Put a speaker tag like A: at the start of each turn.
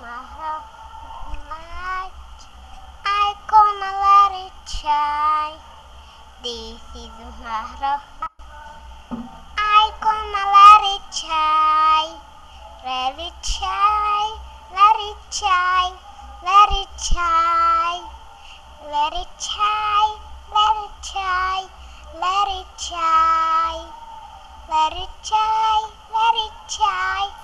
A: my light. I gonna let it shine. This is my light. I gonna let it shine. Let it shine. Let it shine. Let it shine. Let it shine. Let it shine. Let it shine. Let it shine. Let it shine.